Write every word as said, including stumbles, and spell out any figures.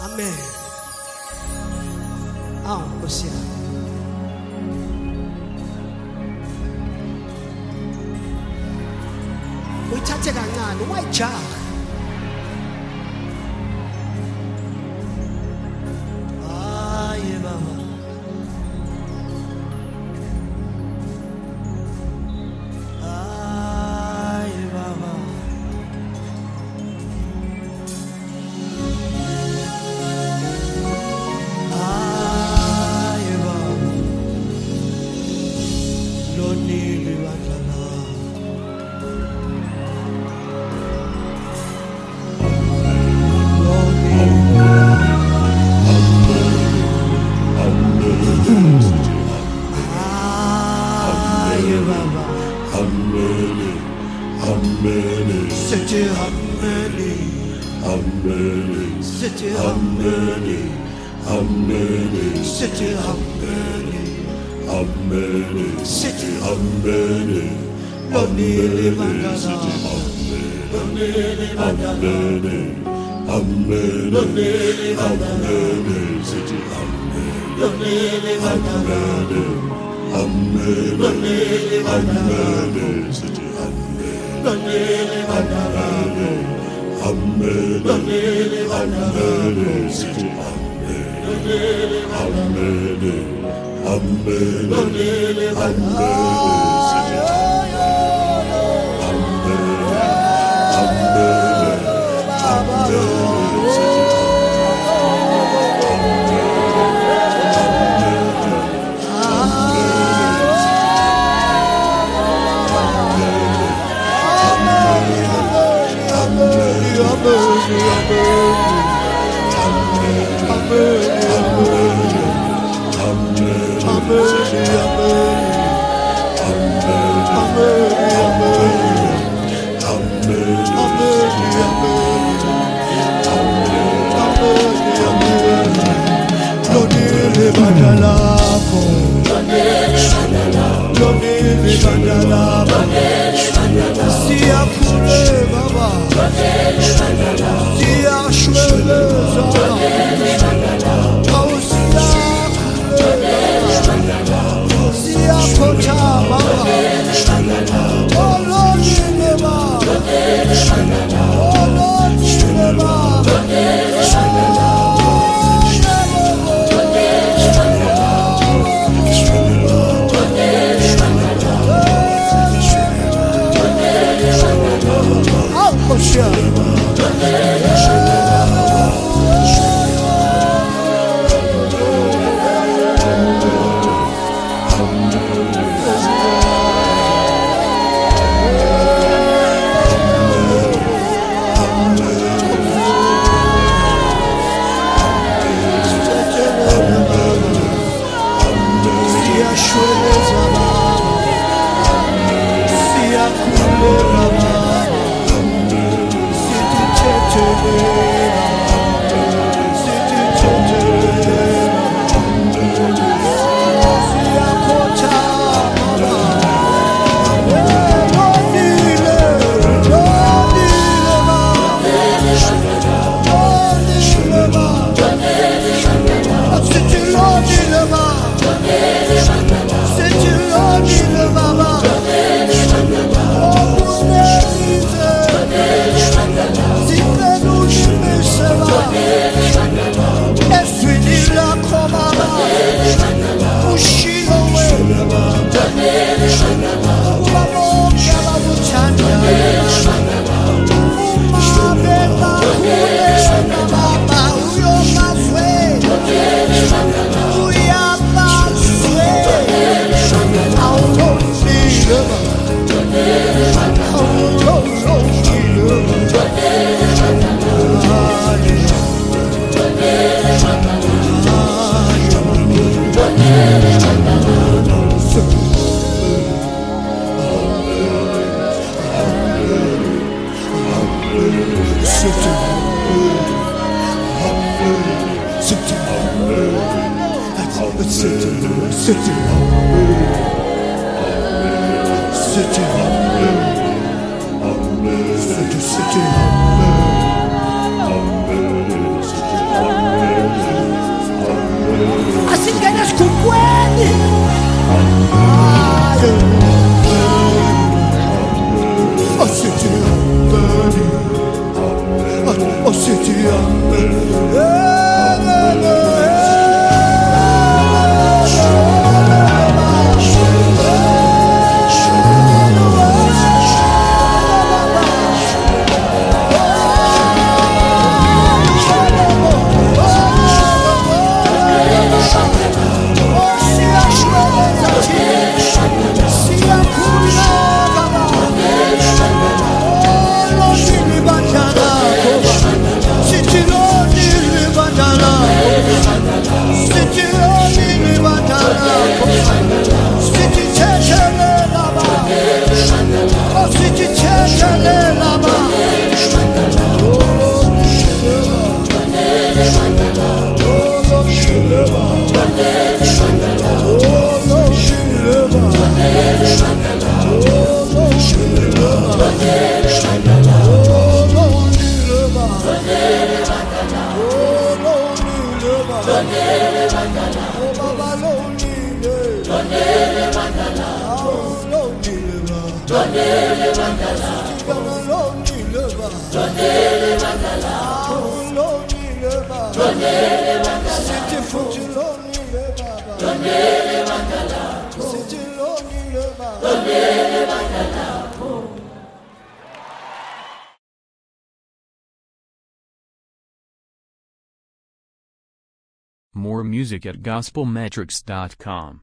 Amen. Ah, Osia. We chat it again. Why Jack? Ah, yeah, Baba. Ah, yeah, Baba. Ah, yeah, Baba. Lord, need you, C'était amené, amené, c'était amené, amené, c'était amené, amené, c'était amené, l'onnée les mandala, l'onnée les mandala, amené, l'onnée les mandala, c'était amené, l'onnée les mandala, amené, l'onnée les mandala, c'était Amen, Amen, Amen, City, Amen, Amen, Amen, Amen, City, City, City, City, Oh, city, More music at gospel metrics dot com.